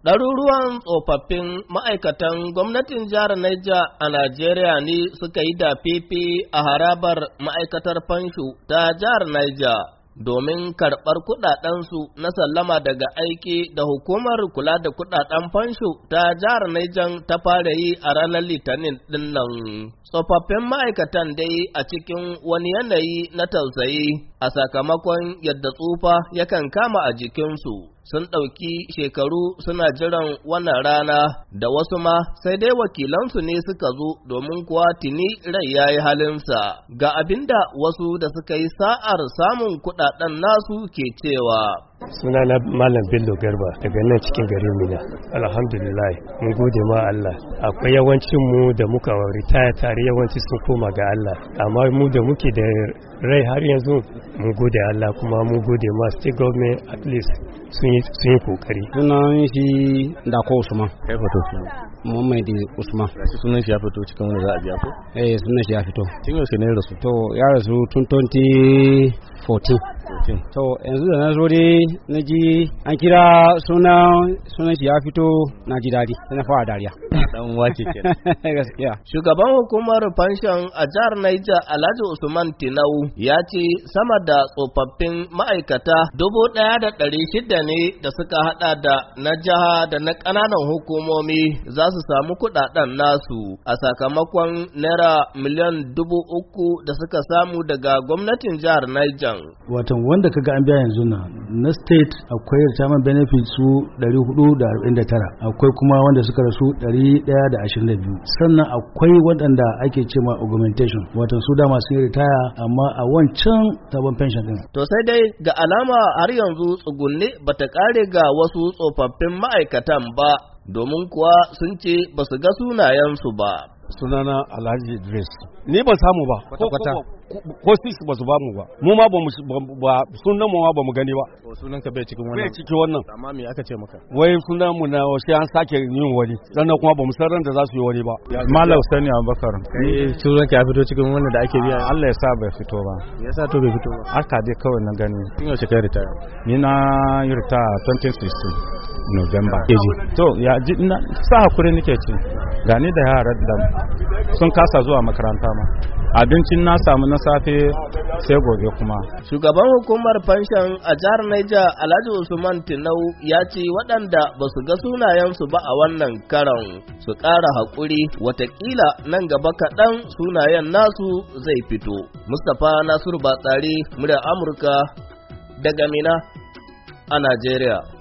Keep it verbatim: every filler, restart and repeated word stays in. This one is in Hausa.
Ɗaruruwan tsofaffin ma'aikatan gwamnatin jihar Niger a Najeriya ne suka yi dafifi a harabar ma'aikatar fansho ta jihar Niger domin karɓar kuɗaɗensu na sallama daga aiki da hukumar kula da kuɗaɗen fansho ta jihar Niger ta fara yi a ranar Litinin ɗin nan. Tsofaffin ma'aikatan dai a cikin wani yanayi na tausayi a sakamakon yadda tsufa yakan kama a jikinsu. Sun ɗauki shekaru suna jiran wannan rana da wasu ma sai dai wakilansu ne suka zo domin kuwa tuni rai ya yi halinsa. Ga abinda wasu da suka yi sa'ar samun kuɗaɗen nasu ke cewa. Suna na Malam Bello Garba daga nan cikin garin Mina. Alhamdulillah, mun gode ma Allah. Akwai yawancin mu da muka ritaya tare yawanci sun koma ga Allah. Amma mu da muke da rai har yanzu mun gode Allah kuma mun gode ma state government at least sun yi sun yi kokari. Sunan shi Dako Usman. Kai fito shi. Muhammad Usman. Shi sunan shi ya fito cikin wanda za a biya ko? Eh sunan shi ya fito. Tun yaushe ne rasu? To ya rasu tun twenty fourteen. To yanzu da na zo dai na ji an kira sunan sunan shi ya fito na ji dadi sai na fara dariya. Dan wake kenan. Gaskiya. Shugaban hukumar fanshon a jihar Niger Alhaji Usman Tinau ya ce sama da tsofaffin ma'aikata dubu ɗaya da ɗari shida ne da suka hada da na jiha da na ƙananan hukumomi za su samu kuɗaɗen nasu a sakamakon naira miliyan dubu uku da suka samu daga gwamnatin jihar Niger. Watan wanda kaga an biya yanzu na na state akwai retirement benefit su ɗari hudu da arba'in da tara, akwai kuma wanda suka rasu ɗari ɗaya da ashirin da biyu, sannan akwai waɗanda ake ce ma augmentation watan su dama sun yi ritaya amma a wancan sabon pension din. To sai dai ga alama har yanzu tsugunne bata kare ga wasu tsofaffin ma'aikatan ba domin kuwa sun ce ba su ga sunayensu ba. Sunana Alhaji Idris. Ni ban samu ba kwata-kwata. Ko six ba su ba mu ba. Mu ma ba mu ba sunan mu ma ba mu gani ba. To sunan ka bai cikin wannan. Bai cikin wannan. Amma me aka ce maka? Wai sunan mu na shi an sake yin wani. Sannan kuma ba mu san ran da za su yi wani ba. Malam Sani Abubakar. Eh sunan ka ya fito cikin wannan da ake biya. Allah ya sa bai fito ba. Me yasa to bai fito ba? Haka dai kawai na gani. Tun yaushe kai retire? Ni na yi retire twenty sixteen November. To ya ji na sa hakuri nake ci. Gani da yaran da sun kasa zuwa makaranta ma. Abincin na samu na safe sai gobe kuma. Shugaban hukumar fanshon a jihar Niger Alhaji Usman Tinau ya ce waɗanda ba su ga sunayensu ba a wannan karon su ƙara haƙuri watakila nan gaba kaɗan sunayen nasu zai fito. Mustapha Nasiru Batsari, muryar Amurka daga Mina a Najeriya.